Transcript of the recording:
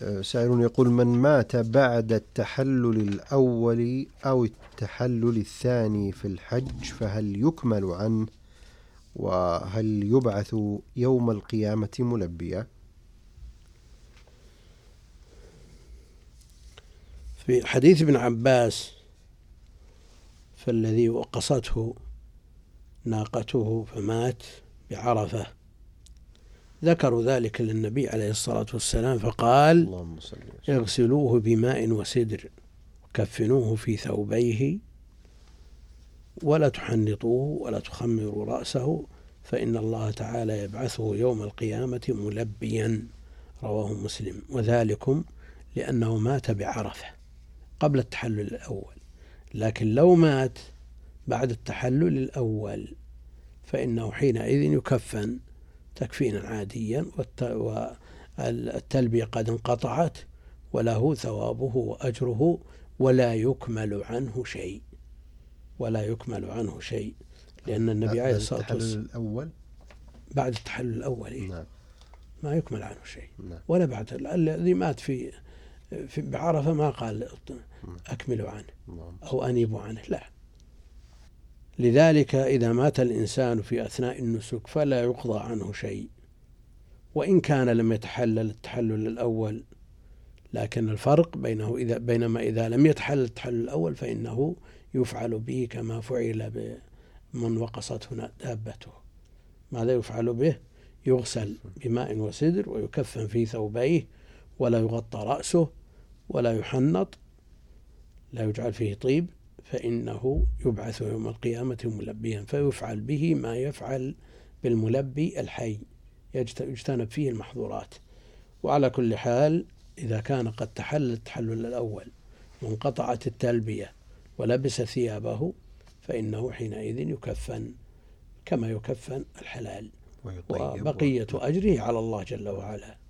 سائل يقول: من مات بعد التحلل الأول أو التحلل الثاني في الحج فهل يكمل عنه، وهل يبعث يوم القيامة ملبيا؟ في حديث ابن عباس فالذي وقصته ناقته فمات بعرفة ذكروا ذلك للنبي عليه الصلاة والسلام فقال: اغسلوه بماء وسدر وكفنوه في ثوبيه ولا تحنطوه ولا تخمروا رأسه فإن الله تعالى يبعثه يوم القيامة ملبيا. رواه مسلم. وذلكم لأنه مات بعرفة قبل التحلل الأول، لكن لو مات بعد التحلل الأول فإنه حينئذ يكفن تكفينا عاديا، والتلبية قد انقطعت وله ثوابه وأجره ولا يكمل عنه شيء، ولا يكمل عنه شيء، لأن النبي عليه الصلاة والسلام بعد التحلل الأول نعم. ما يكمل عنه شيء. نعم. ولا بعد الذي مات في بعرفة ما قال أكمل عنه أو أنيب عنه، لا. لذلك إذا مات الإنسان في أثناء النسك فلا يقضى عنه شيء، وإن كان لم يتحلل التحلل الأول، لكن الفرق بينما إذا لم يتحلل التحلل الأول فإنه يفعل به كما فعل بمن وقصته دابته. ماذا يفعل به؟ يغسل بماء وسدر ويكفن في ثوبيه ولا يغطى رأسه ولا يحنط، لا يجعل فيه طيب، فإنه يبعث يوم القيامة ملبيا، فيفعل به ما يفعل بالملبي الحي، يجتنب فيه المحظورات. وعلى كل حال إذا كان قد تحلل التحلل الأول وانقطعت التلبية ولبس ثيابه فإنه حينئذ يكفن كما يكفن الحلال، وبقية أجره على الله جل وعلا.